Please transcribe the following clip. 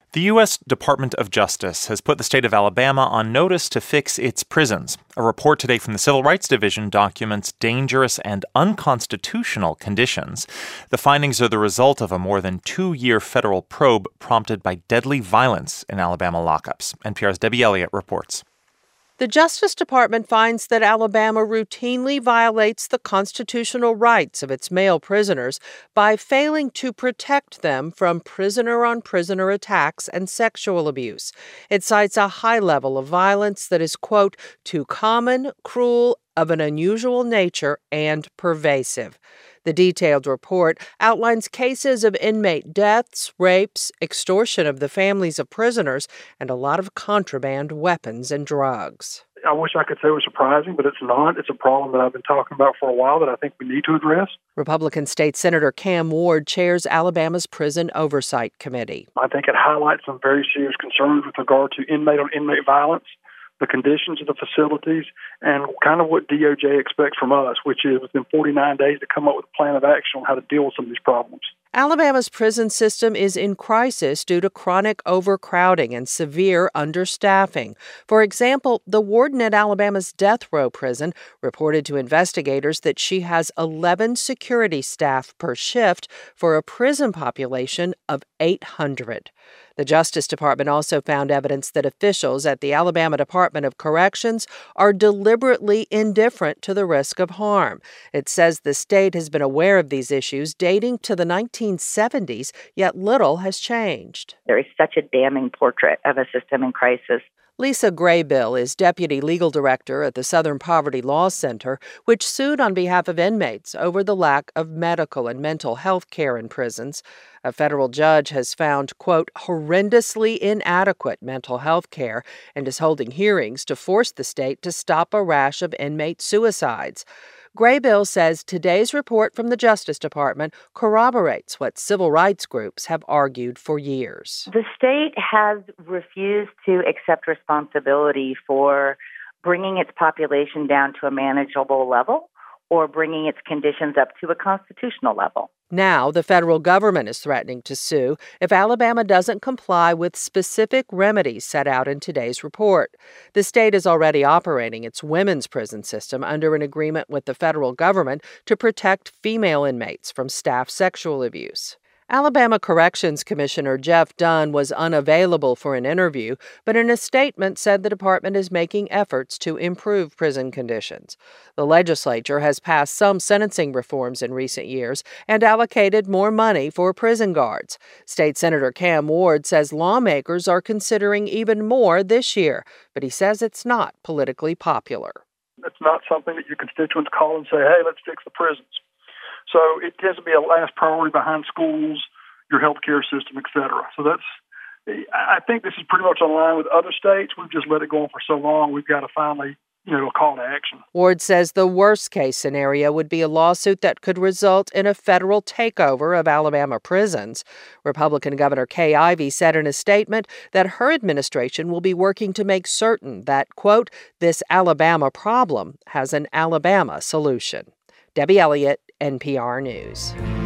The U.S. Department of Justice has put the state of Alabama on notice to fix its prisons. A report today from the Civil Rights Division documents dangerous and unconstitutional conditions. The findings are the result of a more than 2-year federal probe prompted by deadly violence in Alabama lockups. NPR's Debbie Elliott reports. The Justice Department finds that Alabama routinely violates the constitutional rights of its male prisoners by failing to protect them from prisoner-on-prisoner attacks and sexual abuse. It cites a high level of violence that is, quote, too common, cruel, of an unusual nature, and pervasive. The detailed report outlines cases of inmate deaths, rapes, extortion of the families of prisoners, and a lot of contraband weapons and drugs. I wish I could say it was surprising, but it's not. It's a problem that I've been talking about for a while that I think we need to address. Republican State Senator Cam Ward chairs Alabama's Prison Oversight Committee. I think it highlights some very serious concerns with regard to inmate-on-inmate violence, the conditions of the facilities, and kind of what DOJ expects from us, which is within 49 days to come up with a plan of action on how to deal with some of these problems. Alabama's prison system is in crisis due to chronic overcrowding and severe understaffing. For example, the warden at Alabama's death row prison reported to investigators that she has 11 security staff per shift for a prison population of 800. The Justice Department also found evidence that officials at the Alabama Department of Corrections are deliberately indifferent to the risk of harm. It says the state has been aware of these issues dating to the 1970s, yet little has changed. There is such a damning portrait of a system in crisis. Lisa Graybill is deputy legal director at the Southern Poverty Law Center, which sued on behalf of inmates over the lack of medical and mental health care in prisons. A federal judge has found, quote, horrendously inadequate mental health care and is holding hearings to force the state to stop a rash of inmate suicides. Graybill says today's report from the Justice Department corroborates what civil rights groups have argued for years. The state has refused to accept responsibility for bringing its population down to a manageable level or bringing its conditions up to a constitutional level. Now, the federal government is threatening to sue if Alabama doesn't comply with specific remedies set out in today's report. The state is already operating its women's prison system under an agreement with the federal government to protect female inmates from staff sexual abuse. Alabama Corrections Commissioner Jeff Dunn was unavailable for an interview, but in a statement said the department is making efforts to improve prison conditions. The legislature has passed some sentencing reforms in recent years and allocated more money for prison guards. State Senator Cam Ward says lawmakers are considering even more this year, but he says it's not politically popular. It's not something that your constituents call and say, hey, let's fix the prisons. So it tends to be a last priority behind schools, your healthcare system, et cetera. So I think this is pretty much in line with other states. We've just let it go on for so long. We've got to finally, a call to action. Ward says the worst-case scenario would be a lawsuit that could result in a federal takeover of Alabama prisons. Republican Governor Kay Ivey said in a statement that her administration will be working to make certain that, quote, this Alabama problem has an Alabama solution. Debbie Elliott, NPR News.